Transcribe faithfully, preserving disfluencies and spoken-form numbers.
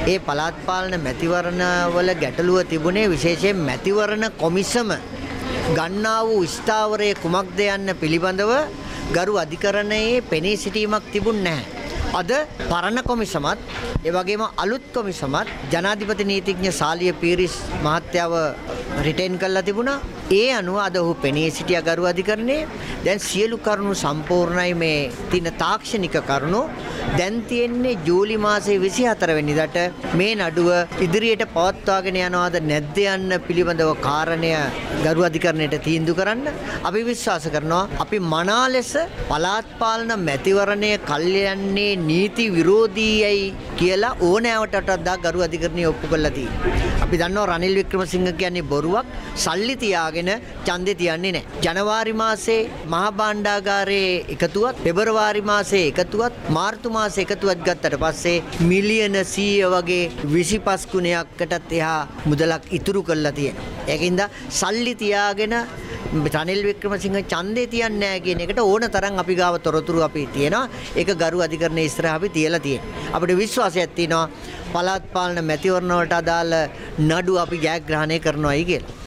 ඒ පළාත් පාලන මැතිවරණ වල ගැටලුව තිබුණේ විශේෂයෙන් මැතිවරණ කොමිසම ගන්නා වූ ස්ථාවරයේ කුමක්ද යන්න පිළිබඳව ගරු අධිකරණයේ පෙනී සිටීමක් තිබුණ නැහැ. අද පරණ කොමිසමත් ඒ වගේම අලුත් කොමිසමත් ජනාධිපති නීතිඥ සාලිය පීරිස් මහත්තයව රිටේන් කරලා තිබුණා. ඒ අනුව අද ඔහු පෙනී සිටියා ගරු අධිකරණයේ. දැන් සියලු කරුණු සම්පූර්ණයි. මේ තින තාක්ෂණික කරුණු දැන් තියෙන්නේ ජූලි මාසයේ විසිහතර වෙනිදාට මේ නඩුව ඉදිරියට පවත්වාගෙන යනවාද නැද්ද යන්න පිළිබඳව කාරණය ගරු අධිකරණයට තීන්දුව කරන්න අපි විශ්වාස කරනවා. අපි මනා ලෙස පළාත් පාලන මැතිවරණය කල්යන්නේ නීති විරෝධීයයි කියලා ඕනෑවට වඩා ගරු අධිකරණය ඔප්පු කළා තියෙනවා. අපි දන්නවා රනිල් වික්‍රමසිංහ කියන්නේ බොරුවක්. සල්ලි තියාගෙන ඡන්දේ තියන්නේ නැහැ. ජනවාරි මාසේ මහා භාණ්ඩාගාරයේ එකතුවත් පෙබරවාරි මාසේ එකතුවත් මාර්තු මාසේ එකතුවත් ගත්තට පස්සේ මිලියන සීය වගේ විසිපස් ගුණයකටත් එහා මුදලක් ඉතුරු කරලා තියෙනවා. ඒකින්ද සල්ලි තියාගෙන රනිල් වික්‍රමසිංහ ඡන්දේ තියන්නේ නැහැ කියන එකට ඕන තරම් අපි ගාව තොරතුරු අපි තියෙනවා. ඒක ගරු අධිකරණයේ ඉස්සරහ අපි තියලා තියෙනවා. අපිට විශ්වාසයක් තියෙනවා පළාත් පාලන මැතිවරණ වලට අදාළ නඩු අපි ජයග්‍රහණය කරනවායි කියලා.